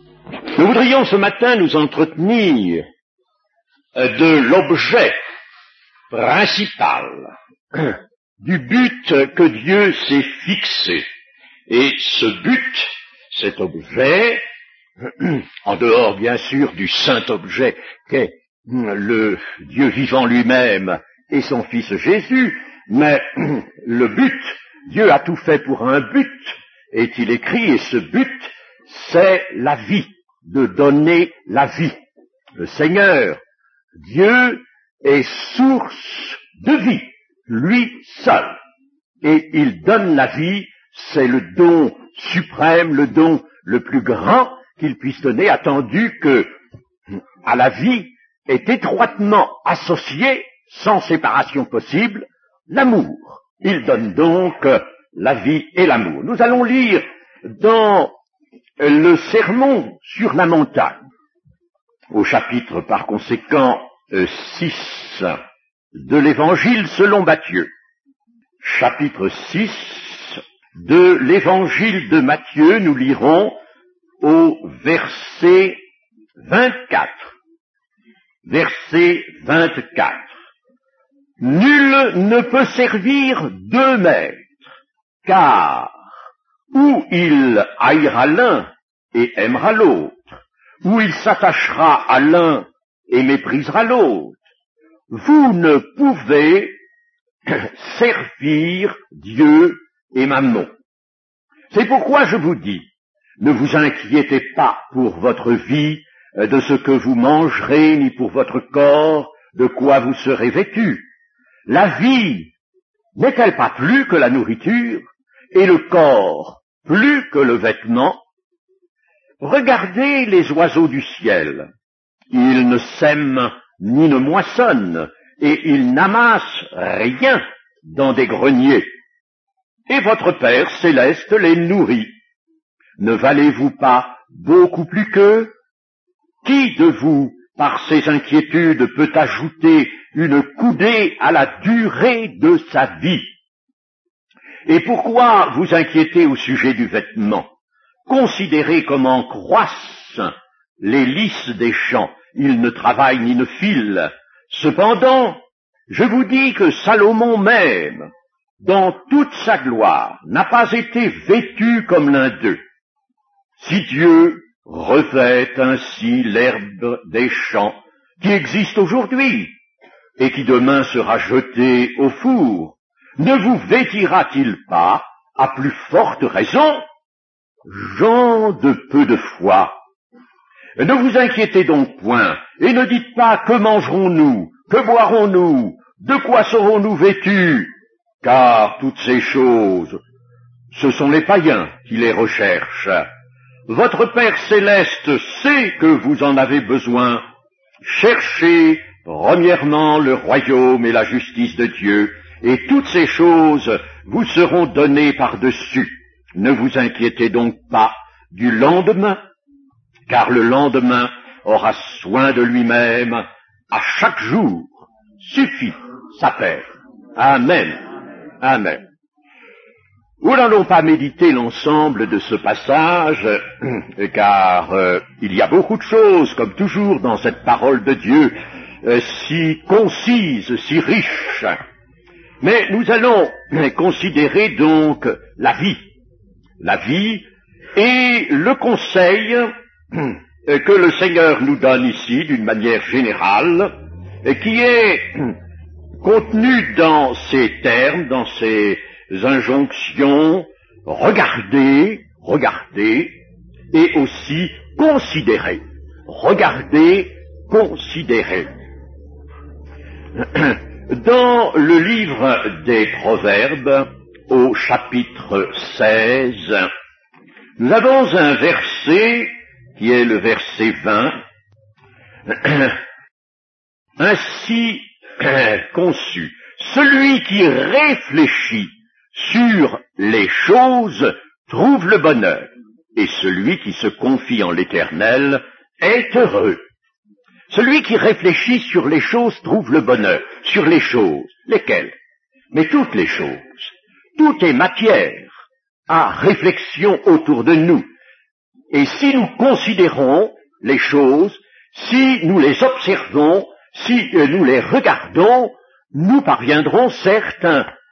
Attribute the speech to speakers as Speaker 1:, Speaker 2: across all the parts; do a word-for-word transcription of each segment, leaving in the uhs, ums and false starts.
Speaker 1: Nous voudrions ce matin nous entretenir de l'objet principal, du but que Dieu s'est fixé. Et ce but, cet objet, en dehors bien sûr du saint objet qu'est le Dieu vivant lui-même et son Fils Jésus, mais le but, Dieu a tout fait pour un but, est-il écrit, et ce but, c'est la vie, de donner la vie. Le Seigneur, Dieu, est source de vie, lui seul, et il donne la vie, c'est le don suprême, le don le plus grand qu'il puisse donner, attendu que à la vie est étroitement associé, sans séparation possible, l'amour. Il donne donc la vie et l'amour. Nous allons lire dans le sermon sur la montagne, au chapitre par conséquent six de l'évangile selon Matthieu. Chapitre six de l'évangile de Matthieu, nous lirons au verset vingt-quatre. Verset vingt-quatre. Nul ne peut servir deux maîtres, car ou il haïra l'un et aimera l'autre, ou il s'attachera à l'un et méprisera l'autre. Vous ne pouvez servir Dieu et Mammon. C'est pourquoi je vous dis, ne vous inquiétez pas pour votre vie, de ce que vous mangerez, ni pour votre corps, de quoi vous serez vêtus. La vie n'est-elle pas plus que la nourriture, et le corps plus que le vêtement? Regardez les oiseaux du ciel. Ils ne sèment ni ne moissonnent, et ils n'amassent rien dans des greniers. Et votre Père céleste les nourrit. Ne valez-vous pas beaucoup plus qu'eux? Qui de vous, par ses inquiétudes, peut ajouter une coudée à la durée de sa vie? Et pourquoi vous inquiétez au sujet du vêtement? Considérez comment croissent les lys des champs. Ils ne travaillent ni ne filent. Cependant, je vous dis que Salomon même, dans toute sa gloire, n'a pas été vêtu comme l'un d'eux. Si Dieu revêt ainsi l'herbe des champs qui existe aujourd'hui et qui demain sera jetée au four, ne vous vêtira-t-il pas à plus forte raison? Gens de peu de foi, ne vous inquiétez donc point, et ne dites pas que mangerons-nous, que boirons-nous, de quoi serons-nous vêtus, car toutes ces choses, ce sont les païens qui les recherchent. Votre Père céleste sait que vous en avez besoin. Cherchez premièrement le royaume et la justice de Dieu, et toutes ces choses vous seront données par-dessus. Ne vous inquiétez donc pas du lendemain, car le lendemain aura soin de lui-même. À chaque jour suffit sa paix. Amen. Amen. Nous n'allons pas méditer l'ensemble de ce passage, car euh, il y a beaucoup de choses, comme toujours dans cette parole de Dieu, euh, si concise, si riche. Mais nous allons considérer donc la vie, la vie et le conseil que le Seigneur nous donne ici d'une manière générale, qui est contenu dans ces termes, dans ces injonctions, regardez, regardez, et aussi considérez. Regardez, considérez. Dans le livre des Proverbes, au chapitre seize, nous avons un verset qui est le verset vingt, ainsi conçu. Celui qui réfléchit sur les choses trouve le bonheur, et celui qui se confie en l'Éternel est heureux. Celui qui réfléchit sur les choses trouve le bonheur. Sur les choses, lesquelles? Mais toutes les choses. Tout est matière à réflexion autour de nous. Et si nous considérons les choses, si nous les observons, si nous les regardons, nous parviendrons certes,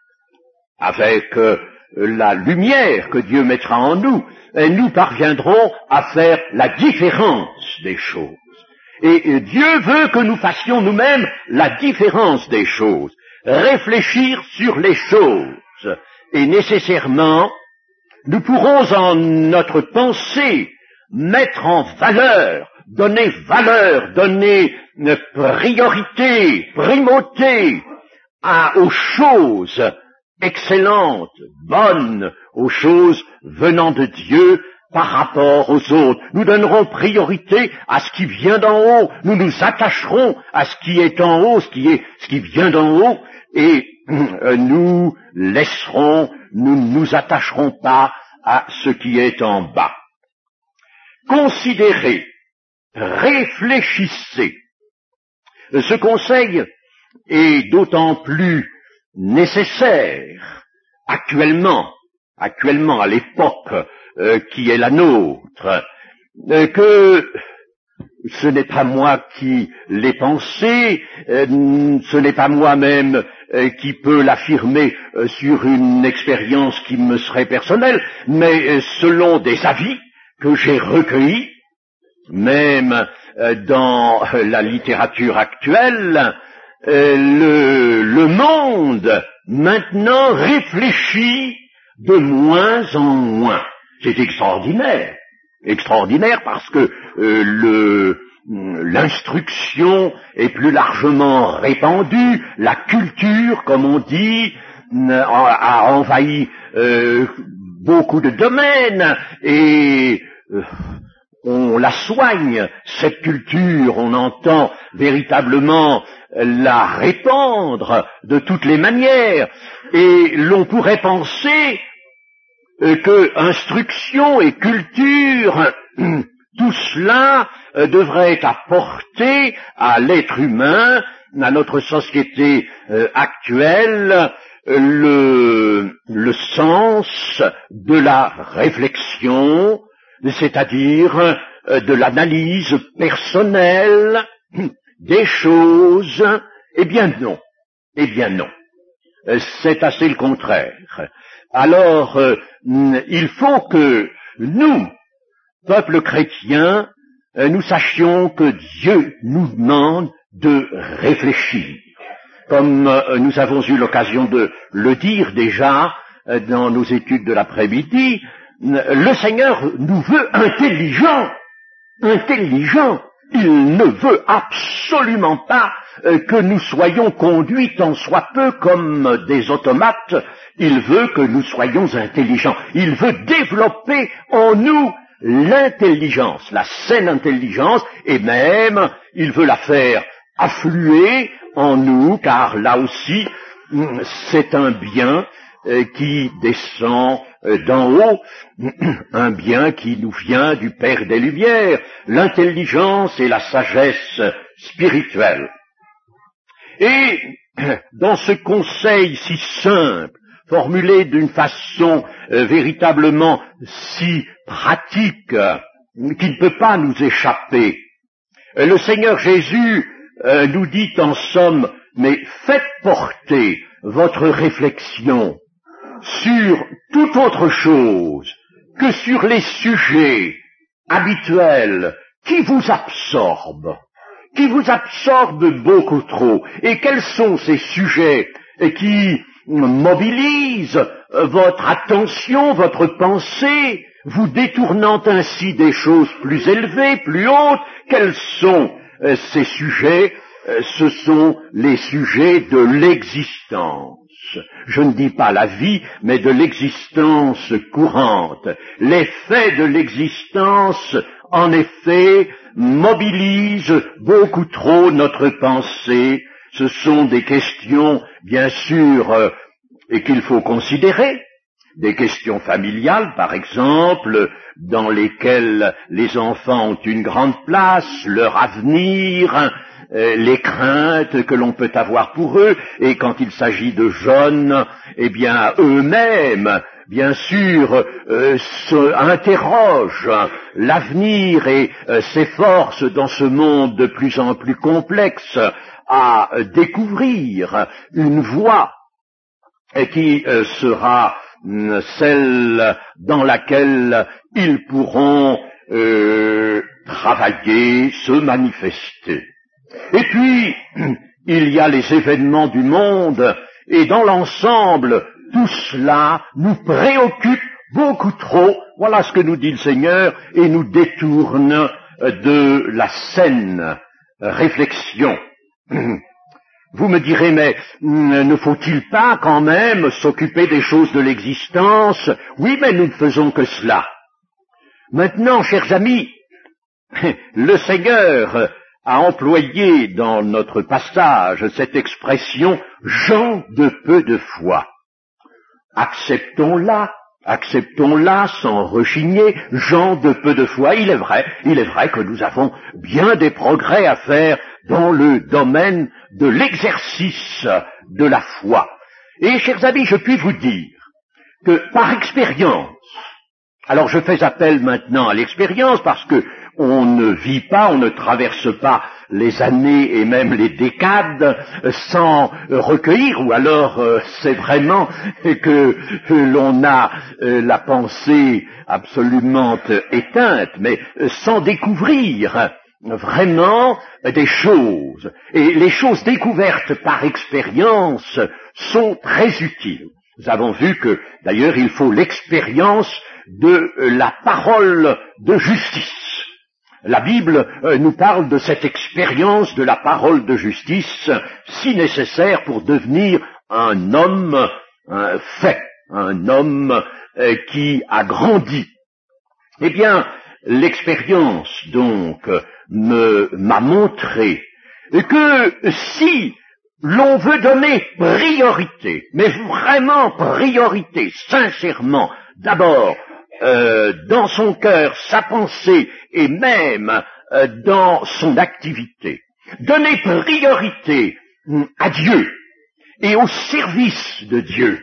Speaker 1: avec euh, la lumière que Dieu mettra en nous, nous parviendrons à faire la différence des choses. Et Dieu veut que nous fassions nous-mêmes la différence des choses, réfléchir sur les choses. Et nécessairement, nous pourrons en notre pensée mettre en valeur, donner valeur, donner une priorité, primauté à, aux choses excellentes, bonnes, aux choses venant de Dieu par rapport aux autres. Nous donnerons priorité à ce qui vient d'en haut. Nous nous attacherons à ce qui est en haut, ce qui est, ce qui vient d'en haut, et euh, nous laisserons, nous ne nous attacherons pas à ce qui est en bas. Considérez, réfléchissez. Ce conseil est d'autant plus nécessaire actuellement, actuellement à l'époque euh, qui est la nôtre, euh, que ce n'est pas moi qui l'ai pensé, euh, ce n'est pas moi-même euh, qui peux l'affirmer euh, sur une expérience qui me serait personnelle, mais euh, selon des avis que j'ai recueillis, même euh, dans euh, la littérature actuelle, euh, le, le monde maintenant réfléchit de moins en moins. C'est extraordinaire, extraordinaire parce que euh, le, l'instruction est plus largement répandue, la culture, comme on dit, a envahi euh, beaucoup de domaines et euh, on la soigne, cette culture, on entend véritablement la répandre de toutes les manières, et l'on pourrait penser euh, que instruction et culture, tout cela euh, devrait apporter à l'être humain, à notre société euh, actuelle, le, le sens de la réflexion, c'est-à-dire de l'analyse personnelle des choses. Eh bien non, eh bien non, c'est assez le contraire. Alors, euh, il faut que nous, peuple chrétien, nous sachions que Dieu nous demande de réfléchir. Comme euh, nous avons eu l'occasion de le dire déjà euh, dans nos études de l'après-midi, le Seigneur nous veut intelligents, intelligents. Il ne veut absolument pas euh, que nous soyons conduits tant soit peu comme des automates. Il veut que nous soyons intelligents. Il veut développer en nous l'intelligence, la saine intelligence, et même il veut la faire affluer en nous, car là aussi c'est un bien euh, qui descend euh, d'en haut, un bien qui nous vient du Père des Lumières, l'intelligence et la sagesse spirituelle. Et dans ce conseil si simple, formulé d'une façon euh, véritablement si pratique, euh, qui ne peut pas nous échapper, euh, le Seigneur Jésus euh, nous dit en somme, mais faites porter votre réflexion sur toute autre chose que sur les sujets habituels qui vous absorbent, qui vous absorbent beaucoup trop. Et quels sont ces sujets qui mobilisent votre attention, votre pensée, vous détournant ainsi des choses plus élevées, plus hautes? Quels sont euh, ces sujets? euh, Ce sont les sujets de l'existence. Je ne dis pas la vie, mais de l'existence courante. Les faits de l'existence, en effet, mobilisent beaucoup trop notre pensée. Ce sont des questions, bien sûr, euh, et qu'il faut considérer. Des questions familiales, par exemple, dans lesquelles les enfants ont une grande place, leur avenir, euh, les craintes que l'on peut avoir pour eux, et quand il s'agit de jeunes, eh bien, eux-mêmes, bien sûr, euh, se, interroge l'avenir et euh, s'efforce dans ce monde de plus en plus complexe à euh, découvrir une voie qui euh, sera euh, celle dans laquelle ils pourront euh, travailler, se manifester. Et puis, il y a les événements du monde, et dans l'ensemble, tout cela nous préoccupe beaucoup trop, voilà ce que nous dit le Seigneur, et nous détourne de la saine réflexion. Vous me direz, mais ne faut-il pas quand même s'occuper des choses de l'existence? Oui, mais nous ne faisons que cela. Maintenant, chers amis, le Seigneur a employé dans notre passage cette expression « gens de peu de foi ». Acceptons-la, acceptons-la sans rechigner, gens de peu de foi. Il est vrai, il est vrai que nous avons bien des progrès à faire dans le domaine de l'exercice de la foi. Et, chers amis, je puis vous dire que par expérience, alors je fais appel maintenant à l'expérience parce que on ne vit pas, on ne traverse pas les années et même les décades sans recueillir, ou alors euh, c'est vraiment que euh, l'on a euh, la pensée absolument éteinte, mais euh, sans découvrir vraiment des choses. Et les choses découvertes par expérience sont très utiles. Nous avons vu que, d'ailleurs, il faut l'expérience de la parole de justice. La Bible euh, nous parle de cette expérience de la parole de justice, si nécessaire pour devenir un homme un fait, un homme euh, qui a grandi. Eh bien, l'expérience, donc, me, m'a montré que si l'on veut donner priorité, mais vraiment priorité, sincèrement, d'abord, Euh, dans son cœur, sa pensée et même euh, dans son activité. Donner priorité euh, à Dieu et au service de Dieu.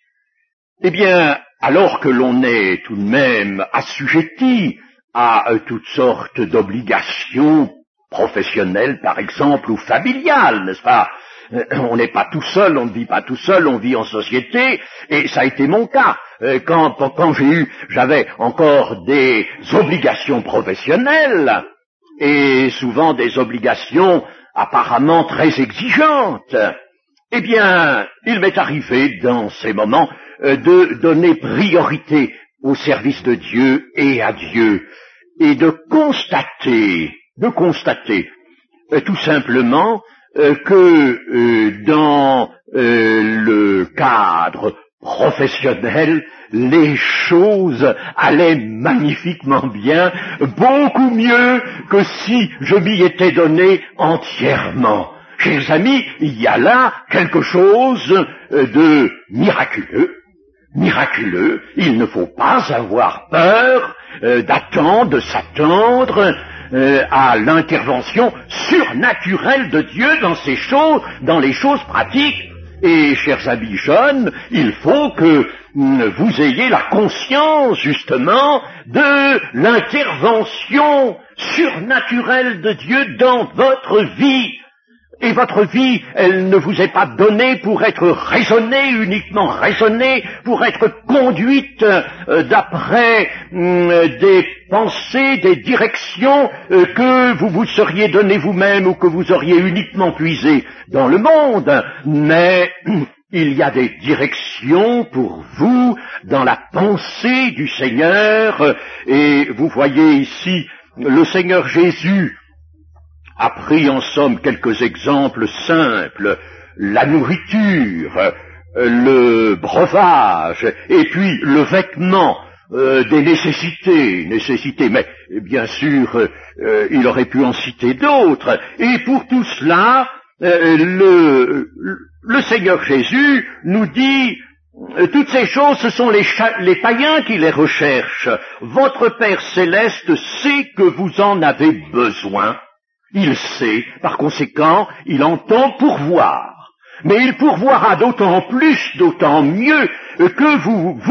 Speaker 1: Eh bien, alors que l'on est tout de même assujetti à euh, toutes sortes d'obligations professionnelles, par exemple, ou familiales, n'est-ce pas? On n'est pas tout seul, on ne vit pas tout seul, on vit en société, et ça a été mon cas. Quand, quand j'ai eu, j'avais encore des obligations professionnelles, et souvent des obligations apparemment très exigeantes. Eh bien, il m'est arrivé dans ces moments de donner priorité au service de Dieu et à Dieu, et de constater, de constater, tout simplement, Euh, que euh, dans euh, le cadre professionnel, les choses allaient magnifiquement bien, beaucoup mieux que si je m'y étais donné entièrement. Chers amis, il y a là quelque chose de miraculeux, miraculeux. Il ne faut pas avoir peur euh, d'attendre, de s'attendre Euh, à l'intervention surnaturelle de Dieu dans ces choses, dans les choses pratiques. Et, chers amis jeunes, il faut que mm, vous ayez la conscience, justement, de l'intervention surnaturelle de Dieu dans votre vie. Et votre vie, elle ne vous est pas donnée pour être raisonnée, uniquement raisonnée, pour être conduite euh, d'après euh, des pensées, des directions euh, que vous vous seriez donné vous-même ou que vous auriez uniquement puisé dans le monde. Mais il y a des directions pour vous dans la pensée du Seigneur. Et vous voyez ici le Seigneur Jésus a pris en somme quelques exemples simples, la nourriture, le breuvage, et puis le vêtement, euh, des nécessités, nécessités, mais bien sûr, euh, il aurait pu en citer d'autres, et pour tout cela, euh, le, le Seigneur Jésus nous dit, toutes ces choses, ce sont les, les païens qui les recherchent. Votre Père Céleste sait que vous en avez besoin. Il sait, par conséquent, il entend pourvoir. Mais il pourvoira d'autant plus, d'autant mieux que vous, vous,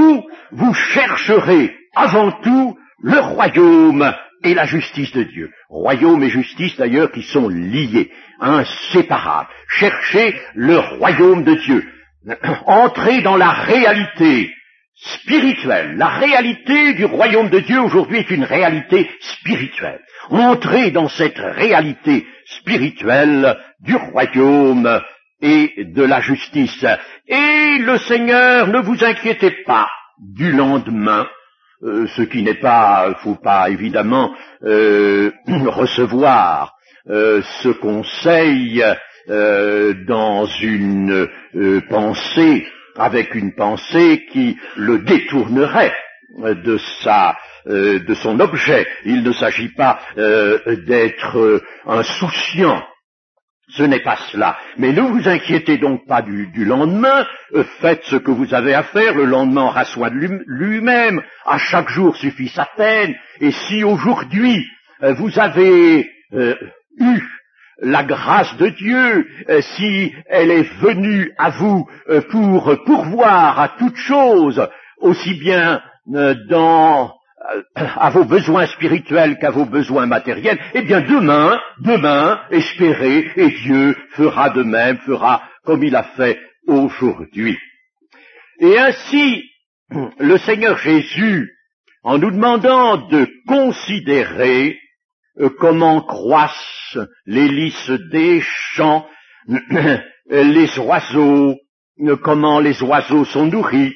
Speaker 1: vous chercherez avant tout le royaume et la justice de Dieu. Royaume et justice d'ailleurs qui sont liés, inséparables. Cherchez le royaume de Dieu. Entrez dans la réalité spirituelle. La réalité du royaume de Dieu aujourd'hui est une réalité spirituelle. Entrez dans cette réalité spirituelle du royaume et de la justice. Et le Seigneur, ne vous inquiétez pas du lendemain, euh, ce qui n'est pas, faut pas évidemment euh, recevoir euh, ce conseil euh, dans une euh, pensée, avec une pensée qui le détournerait de sa euh, de son objet. Il ne s'agit pas euh, d'être euh, insouciant. Ce n'est pas cela. Mais ne vous inquiétez donc pas du, du lendemain. Euh, faites ce que vous avez à faire. Le lendemain aura soin de lui-même. À chaque jour suffit sa peine. Et si aujourd'hui euh, vous avez euh, eu la grâce de Dieu, euh, si elle est venue à vous euh, pour pourvoir à toute chose, aussi bien euh, dans à vos besoins spirituels qu'à vos besoins matériels, eh bien demain, demain, espérez, et Dieu fera de même, fera comme il a fait aujourd'hui. Et ainsi, le Seigneur Jésus, en nous demandant de considérer euh, comment croissent les lys des champs, les oiseaux, euh, comment les oiseaux sont nourris,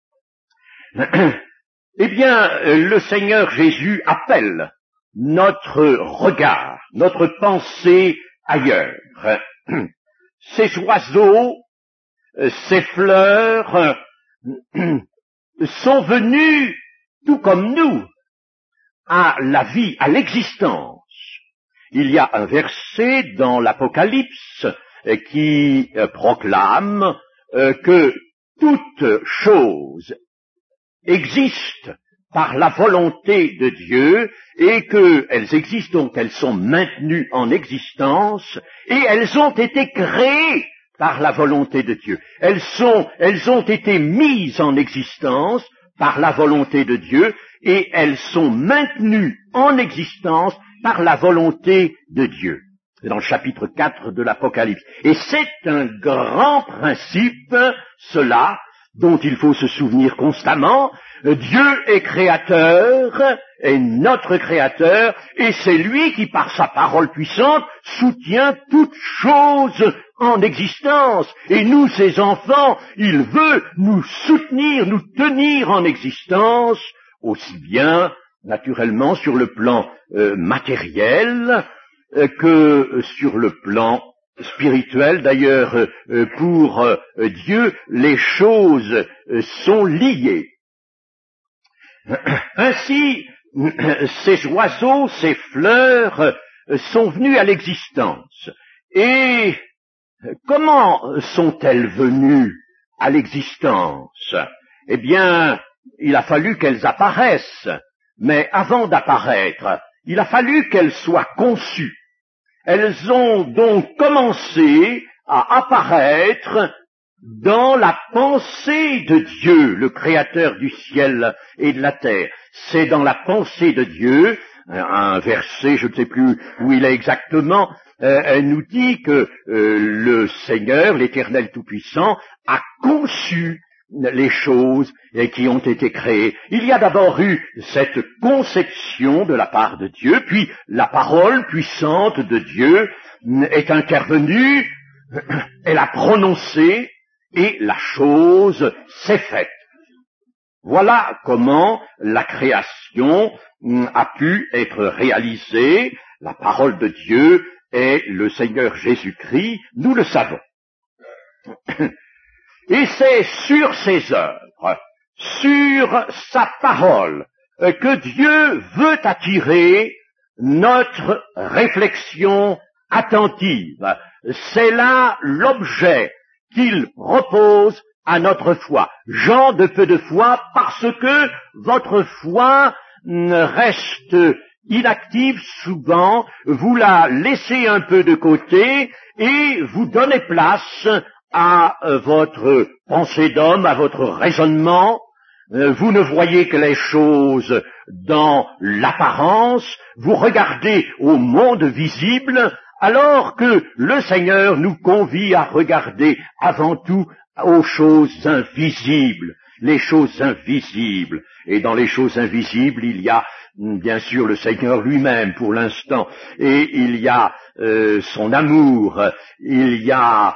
Speaker 1: eh bien, le Seigneur Jésus appelle notre regard, notre pensée ailleurs. Ces oiseaux, ces fleurs sont venus, tout comme nous, à la vie, à l'existence. Il y a un verset dans l'Apocalypse qui proclame que toute chose existent par la volonté de Dieu et qu'elles existent donc, elles sont maintenues en existence et elles ont été créées par la volonté de Dieu. Elles sont, elles ont été mises en existence par la volonté de Dieu et elles sont maintenues en existence par la volonté de Dieu. C'est dans le chapitre quatre de l'Apocalypse. Et c'est un grand principe, cela, dont il faut se souvenir constamment. Dieu est créateur, est notre créateur, et c'est lui qui, par sa parole puissante, soutient toute chose en existence. Et nous, ses enfants, il veut nous soutenir, nous tenir en existence, aussi bien, naturellement, sur le plan euh, matériel euh, que sur le plan spirituel. D'ailleurs, euh, pour euh, Dieu, les choses euh, sont liées. Ainsi, ces oiseaux, ces fleurs euh, sont venus à l'existence. Et comment sont-elles venues à l'existence? Eh bien, il a fallu qu'elles apparaissent. Mais avant d'apparaître, il a fallu qu'elles soient conçues. Elles ont donc commencé à apparaître dans la pensée de Dieu, le Créateur du ciel et de la terre. C'est dans la pensée de Dieu, un verset, je ne sais plus où il est exactement, euh, elle nous dit que euh, le Seigneur, l'Éternel Tout-Puissant, a conçu les choses qui ont été créées. Il y a d'abord eu cette conception de la part de Dieu, puis la parole puissante de Dieu est intervenue, elle a prononcé, et la chose s'est faite. Voilà comment la création a pu être réalisée. La parole de Dieu est le Seigneur Jésus-Christ, nous le savons. Et c'est sur ses œuvres, sur sa parole, que Dieu veut attirer notre réflexion attentive. C'est là l'objet qu'il repose à notre foi. Gens de peu de foi, parce que votre foi reste inactive souvent, vous la laissez un peu de côté et vous donnez place à votre pensée d'homme, à votre raisonnement, euh, vous ne voyez que les choses dans l'apparence, vous regardez au monde visible, alors que le Seigneur nous convie à regarder avant tout aux choses invisibles, les choses invisibles. Et dans les choses invisibles, il y a bien sûr le Seigneur lui-même pour l'instant, et il y a euh, son amour, il y a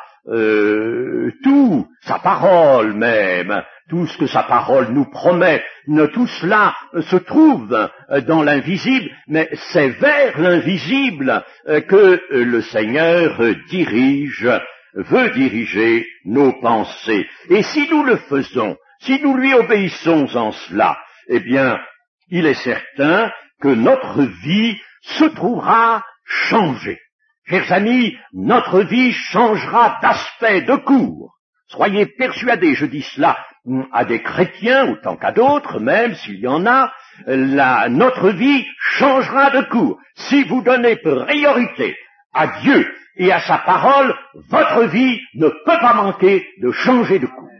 Speaker 1: euh, tout, sa parole même, tout ce que sa parole nous promet, tout cela se trouve dans l'invisible, mais c'est vers l'invisible que le Seigneur dirige, veut diriger nos pensées. Et si nous le faisons, si nous lui obéissons en cela, eh bien, il est certain que notre vie se trouvera changée. Chers amis, notre vie changera d'aspect, de cours. Soyez persuadés, je dis cela à des chrétiens autant qu'à d'autres, même s'il y en a, la, notre vie changera de cours. Si vous donnez priorité à Dieu et à sa parole, votre vie ne peut pas manquer de changer de cours.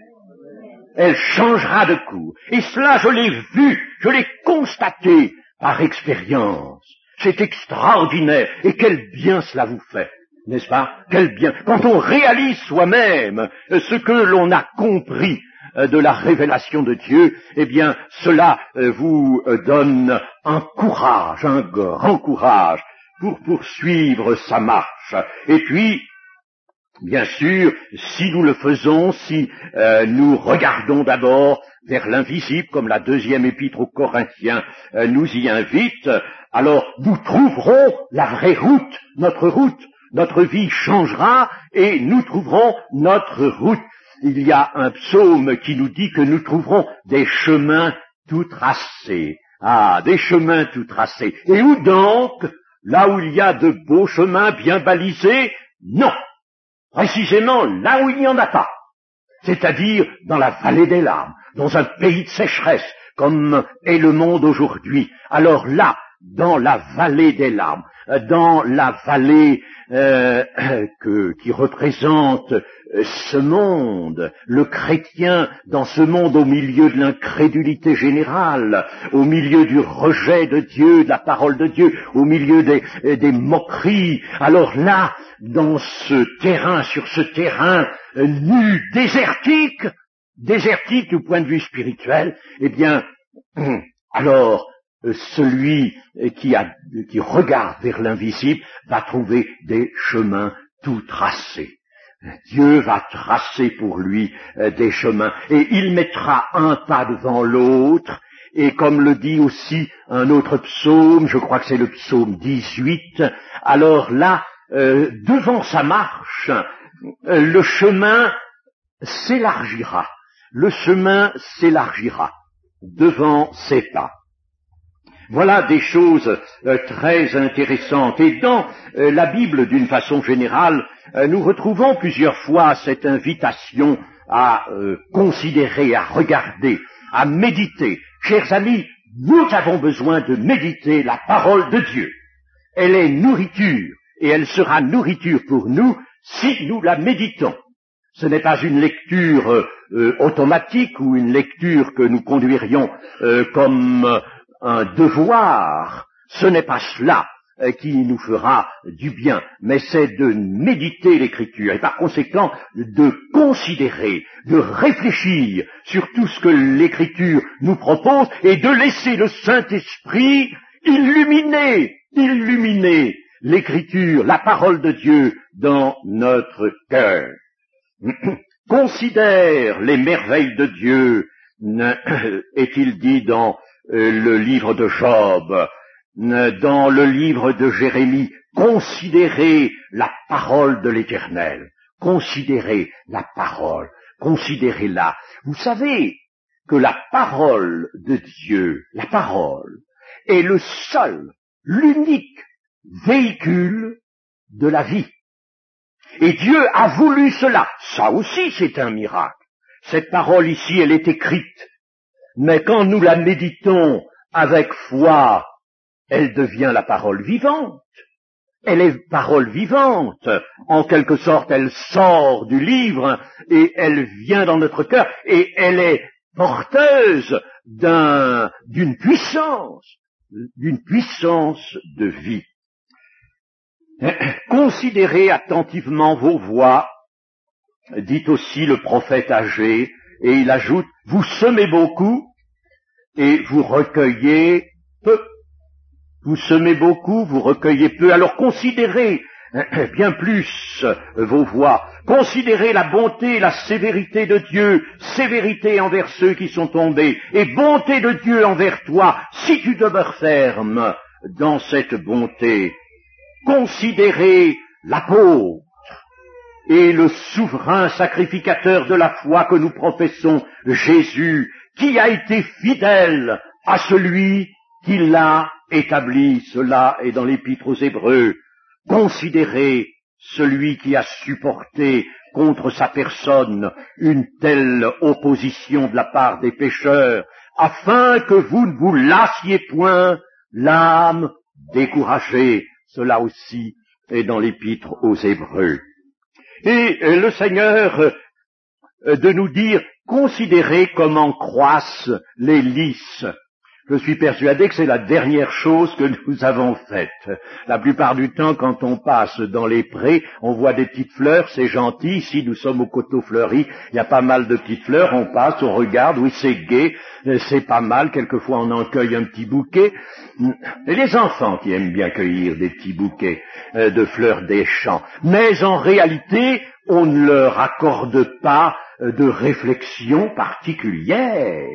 Speaker 1: Elle changera de cours. Et cela, je l'ai vu, je l'ai constaté par expérience. C'est extraordinaire. Et quel bien cela vous fait, n'est-ce pas? Quel bien. Quand on réalise soi-même ce que l'on a compris de la révélation de Dieu, eh bien, cela vous donne un courage, un grand courage pour poursuivre sa marche. Et puis, bien sûr, si nous le faisons, si euh, nous regardons d'abord vers l'invisible, comme la deuxième épître aux Corinthiens euh, nous y invite, alors nous trouverons la vraie route, notre route, notre vie changera et nous trouverons notre route. Il y a un psaume qui nous dit que nous trouverons des chemins tout tracés. Ah, des chemins tout tracés. Et où donc? Là où il y a de beaux chemins bien balisés? Non. Précisément là où il n'y en a pas, c'est-à-dire dans la vallée des larmes, dans un pays de sécheresse, comme est le monde aujourd'hui. Alors là, dans la vallée des larmes, dans la vallée euh, que, qui représente ce monde, le chrétien dans ce monde au milieu de l'incrédulité générale, au milieu du rejet de Dieu, de la parole de Dieu, au milieu des, des moqueries, alors là, dans ce terrain, sur ce terrain nu, désertique, désertique du point de vue spirituel, eh bien, alors, celui qui, a, qui regarde vers l'invisible va trouver des chemins tout tracés. Dieu va tracer pour lui des chemins et il mettra un pas devant l'autre. Et comme le dit aussi un autre psaume, je crois que c'est le psaume dix-huit, alors là, euh, devant sa marche, euh, le chemin s'élargira. Le chemin s'élargira devant ses pas. Voilà des choses euh, très intéressantes. Et dans euh, la Bible, d'une façon générale, euh, nous retrouvons plusieurs fois cette invitation à euh, considérer, à regarder, à méditer. Chers amis, nous avons besoin de méditer la parole de Dieu. Elle est nourriture, et elle sera nourriture pour nous si nous la méditons. Ce n'est pas une lecture euh, euh, automatique ou une lecture que nous conduirions euh, comme euh, un devoir. Ce n'est pas cela euh, qui nous fera du bien, mais c'est de méditer l'Écriture et par conséquent de considérer, de réfléchir sur tout ce que l'Écriture nous propose et de laisser le Saint-Esprit illuminer, illuminer l'Écriture, la parole de Dieu dans notre cœur. Considère les merveilles de Dieu, est-il dit dans euh, le livre de Job, dans le livre de Jérémie, considérez la parole de l'Éternel, considérez la parole, considérez-la. Vous savez que la parole de Dieu, la parole, est le seul, l'unique véhicule de la vie. Et Dieu a voulu cela. Ça aussi, c'est un miracle. Cette parole ici, elle est écrite. Mais quand nous la méditons avec foi, elle devient la parole vivante. Elle est parole vivante. En quelque sorte, elle sort du livre et elle vient dans notre cœur et elle est porteuse d'un, d'une puissance, d'une puissance de vie. Considérez attentivement vos voies, dit aussi le prophète Agée, et il ajoute, vous semez beaucoup et vous recueillez peu. Vous semez beaucoup, vous recueillez peu. Alors considérez bien plus vos voies. Considérez la bonté et la sévérité de Dieu, sévérité envers ceux qui sont tombés, et bonté de Dieu envers toi, si tu demeures ferme dans cette bonté. Considérez l'apôtre et le souverain sacrificateur de la foi que nous professons, Jésus, qui a été fidèle à celui qui l'a établi. Cela est dans l'Épître aux Hébreux. Considérez celui qui a supporté contre sa personne une telle opposition de la part des pécheurs, afin que vous ne vous lassiez point l'âme découragée. Cela aussi est dans l'Épître aux Hébreux. Et le Seigneur de nous dire, considérez comment croissent les lys. Je suis persuadé que c'est la dernière chose que nous avons faite. La plupart du temps, quand on passe dans les prés, on voit des petites fleurs, c'est gentil. Ici, nous sommes au coteau fleuri, il y a pas mal de petites fleurs, on passe, on regarde, oui, c'est gai, c'est pas mal, quelquefois on en cueille un petit bouquet. Et les enfants qui aiment bien cueillir des petits bouquets de fleurs des champs. Mais en réalité, on ne leur accorde pas de réflexion particulière.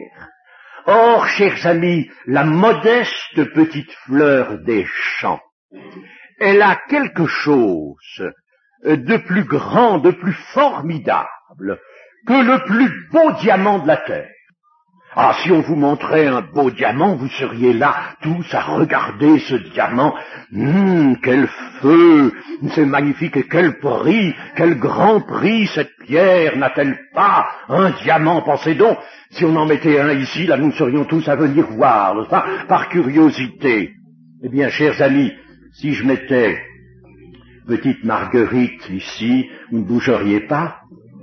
Speaker 1: Or, chers amis, la modeste petite fleur des champs, elle a quelque chose de plus grand, de plus formidable que le plus beau diamant de la terre. Ah, si on vous montrait un beau diamant, vous seriez là, tous à regarder ce diamant. Hum, quel feu, c'est magnifique, et quel prix, quel grand prix cette pierre n'a-t-elle pas? Un diamant, pensez donc, si on en mettait un ici, là nous serions tous à venir voir, n'est-ce pas, par curiosité. Eh bien, chers amis, si je mettais petite Marguerite ici, vous ne bougeriez pas?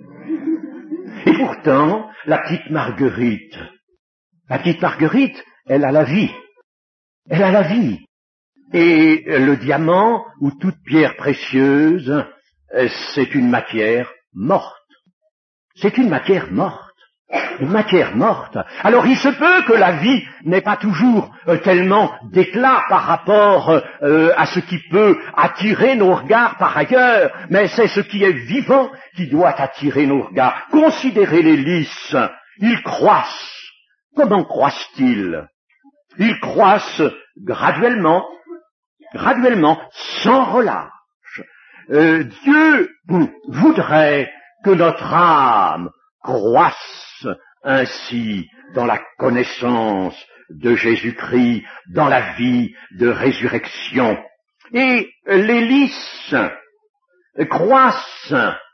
Speaker 1: Et pourtant, la petite Marguerite, la petite Marguerite, elle a la vie. Elle a la vie. Et le diamant, ou toute pierre précieuse, c'est une matière morte. C'est une matière morte. Une matière morte. Alors il se peut que la vie n'ait pas toujours euh, tellement d'éclat par rapport euh, à ce qui peut attirer nos regards par ailleurs, mais c'est ce qui est vivant qui doit attirer nos regards. Considérez les lys, ils croissent. Comment croissent-ils? Ils croissent graduellement, graduellement, sans relâche. Euh, Dieu voudrait que notre âme croisse ainsi dans la connaissance de Jésus-Christ, dans la vie de résurrection. Et les lys croissent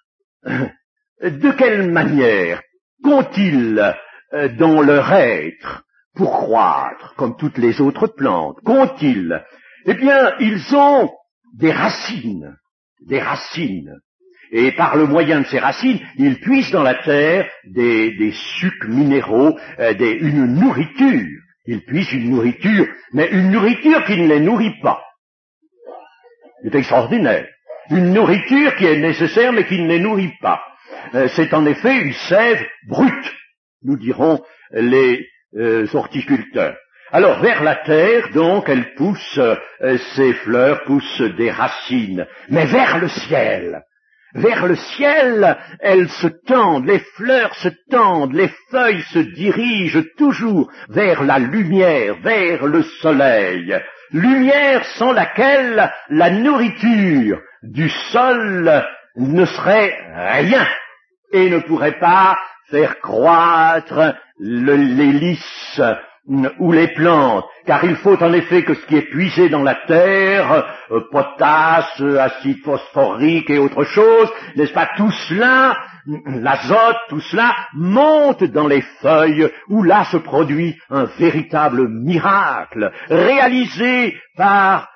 Speaker 1: de quelle manière? Qu'ont-ils dans leur être pour croître, comme toutes les autres plantes? Qu'ont-ils? Eh bien, ils ont des racines, des racines. Et par le moyen de ces racines, ils puisent dans la terre des, des sucs minéraux, euh, des, une nourriture. Ils puisent une nourriture, mais une nourriture qui ne les nourrit pas. C'est extraordinaire. Une nourriture qui est nécessaire, mais qui ne les nourrit pas. Euh, c'est en effet une sève brute, nous diront les euh, horticulteurs. Alors, vers la terre, donc, elles poussent, euh, ces fleurs poussent des racines, mais vers le ciel. Vers le ciel, elles se tendent, les fleurs se tendent, les feuilles se dirigent toujours vers la lumière, vers le soleil. Lumière sans laquelle la nourriture du sol ne serait rien et ne pourrait pas faire croître le, les lys ou les plantes, car il faut en effet que ce qui est puisé dans la terre, euh, potasse, acide phosphorique et autre chose, n'est-ce pas, tout cela, l'azote, tout cela monte dans les feuilles, où là se produit un véritable miracle, réalisé par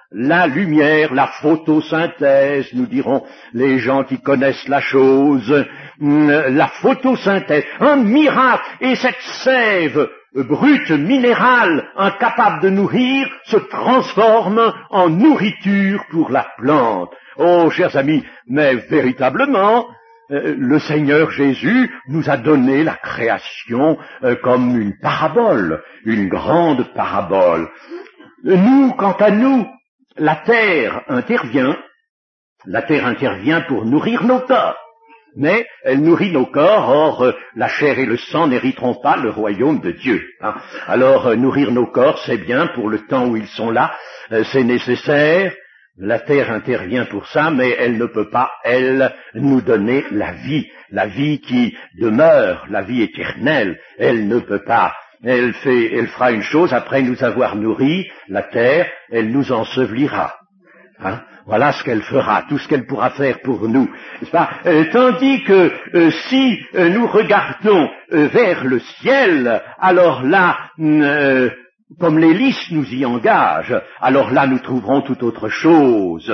Speaker 1: la lumière, la photosynthèse, nous dirons les gens qui connaissent la chose, la photosynthèse, un miracle, et cette sève brute, minérale, incapable de nourrir, se transforme en nourriture pour la plante. Oh, chers amis, mais véritablement, euh, le Seigneur Jésus nous a donné la création euh, comme une parabole, une grande parabole. Nous, quant à nous, la terre intervient, la terre intervient pour nourrir nos corps, mais elle nourrit nos corps, or euh, la chair et le sang n'hériteront pas le royaume de Dieu. Hein. Alors euh, nourrir nos corps, c'est bien pour le temps où ils sont là, euh, c'est nécessaire, la terre intervient pour ça, mais elle ne peut pas, elle, nous donner la vie, la vie qui demeure, la vie éternelle, elle ne peut pas. Elle fait, elle fera une chose, après nous avoir nourri, la terre, elle nous ensevelira. Hein? Voilà ce qu'elle fera, tout ce qu'elle pourra faire pour nous. N'est-ce pas euh, tandis que euh, si euh, nous regardons euh, vers le ciel, alors là, euh, comme l'hélice nous y engage, alors là nous trouverons tout autre chose.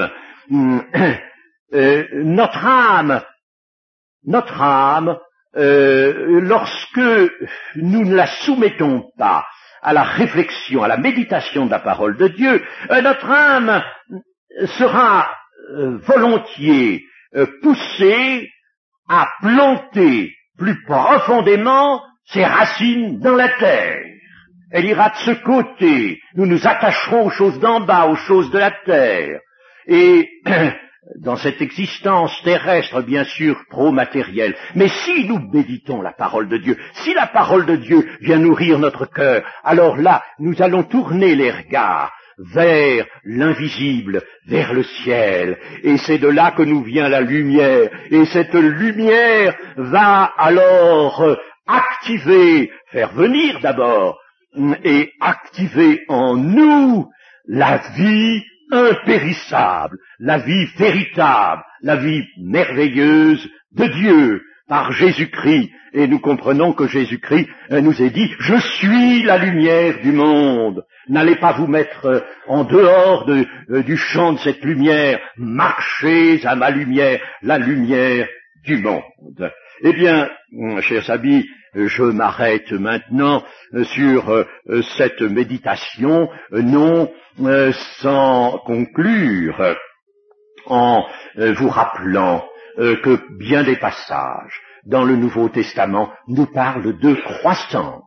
Speaker 1: Euh, notre âme, notre âme, Euh, lorsque nous ne la soumettons pas à la réflexion, à la méditation de la parole de Dieu, euh, notre âme sera euh, volontiers euh, poussée à planter plus profondément ses racines dans la terre. Elle ira de ce côté, nous nous attacherons aux choses d'en bas, aux choses de la terre. Et dans cette existence terrestre, bien sûr, trop matérielle. Mais si nous méditons la parole de Dieu, si la parole de Dieu vient nourrir notre cœur, alors là, nous allons tourner les regards vers l'invisible, vers le ciel. Et c'est de là que nous vient la lumière. Et cette lumière va alors activer, faire venir d'abord, et activer en nous la vie impérissable, la vie véritable, la vie merveilleuse de Dieu par Jésus-Christ. Et nous comprenons que Jésus-Christ nous est dit « Je suis la lumière du monde ». N'allez pas vous mettre en dehors de, du champ de cette lumière, marchez à ma lumière, la lumière du monde. Eh bien, chers amis, je m'arrête maintenant sur cette méditation, non sans conclure en vous rappelant que bien des passages dans le Nouveau Testament nous parlent de croissance.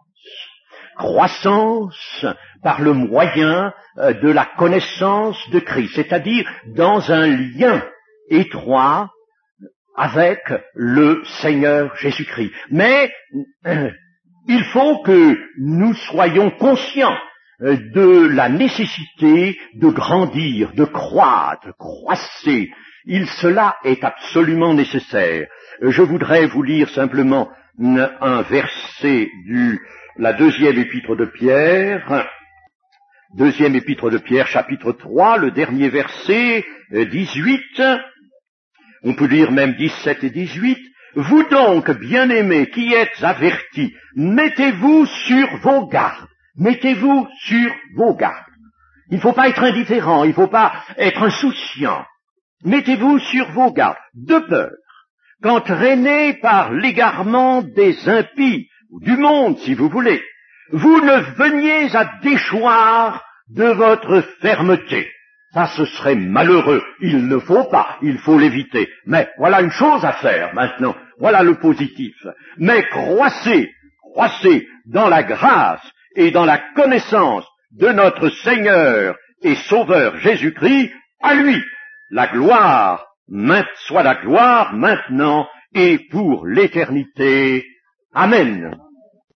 Speaker 1: Croissance par le moyen de la connaissance de Christ, c'est-à-dire dans un lien étroit avec le Seigneur Jésus-Christ. Mais euh, il faut que nous soyons conscients euh, de la nécessité de grandir, de croître, de croisser. Il, cela est absolument nécessaire. Euh, je voudrais vous lire simplement un, un verset du la deuxième épître de Pierre, deuxième épître de Pierre, chapitre trois, le dernier verset, euh, dix-huit. On peut lire même dix-sept et dix-huit. Vous donc, bien-aimés, qui êtes avertis, mettez-vous sur vos gardes. Mettez-vous sur vos gardes. Il ne faut pas être indifférent, il ne faut pas être insouciant. Mettez-vous sur vos gardes, de peur qu'entraînés par l'égarement des impies, ou du monde, si vous voulez, vous ne veniez à déchoir de votre fermeté. Ça, ce serait malheureux. Il ne faut pas, il faut l'éviter. Mais voilà une chose à faire maintenant. Voilà le positif. Mais croissez, croissez dans la grâce et dans la connaissance de notre Seigneur et Sauveur Jésus-Christ. À lui, la gloire, soit la gloire maintenant et pour l'éternité. Amen.